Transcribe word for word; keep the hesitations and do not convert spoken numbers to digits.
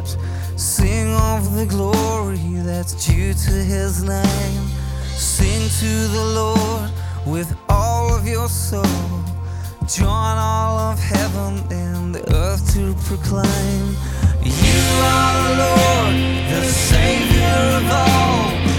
lips. Sing of the glory that's due to his name. Sing to the Lord with all of your soul. Join all of heaven and the earth to proclaim, you are the Lord, the Savior of all.